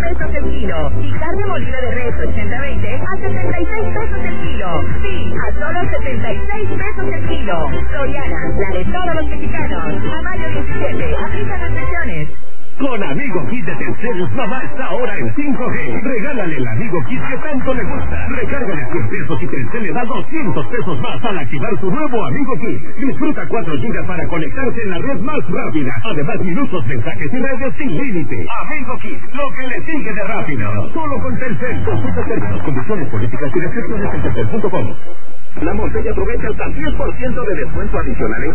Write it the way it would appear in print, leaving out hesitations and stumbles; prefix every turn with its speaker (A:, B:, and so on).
A: pesos el kilo. Y carne molida de res 80-20 a 76 pesos el kilo. Sí, a solo 76 pesos el kilo. Soriana, la de todos los mexicanos. A mayo 17, aplican restricciones.
B: Con Amigo Kit de Telcel, mamá está ahora en 5G. Regálale el Amigo Kit que tanto le gusta. Recárgale 100 pesos y Telcel le da 200 pesos más al activar su nuevo Amigo Kit. Disfruta 4 GB para conectarse en la red más rápida. Además, minutos, mensajes y redes sin límite. Amigo Kit, lo que le sigue de rápido. Solo con Telcel. Consulta términos, condiciones, políticas y restricciones en telcel.com. La Monteya aprovecha hasta 10% de descuento adicional en